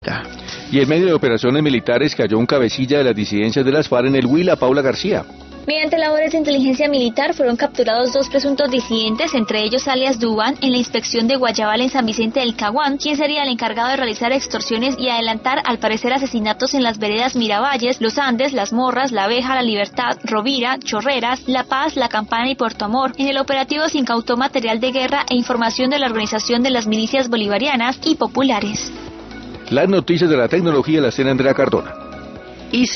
Ya. Y en medio de operaciones militares cayó un cabecilla de las disidencias de las FARC en el Huila, Paula García. Mediante labores de inteligencia militar fueron capturados 2 presuntos disidentes, entre ellos alias Dubán, en la inspección de Guayabal en San Vicente del Caguán, quien sería el encargado de realizar extorsiones y adelantar, al parecer, asesinatos en las veredas Miravalles, Los Andes, Las Morras, La Abeja, La Libertad, Rovira, Chorreras, La Paz, La Campana y Puerto Amor. En el operativo se incautó material de guerra e información de la organización de las milicias bolivarianas y populares. Las noticias de la tecnología las tiene Andrea Cardona.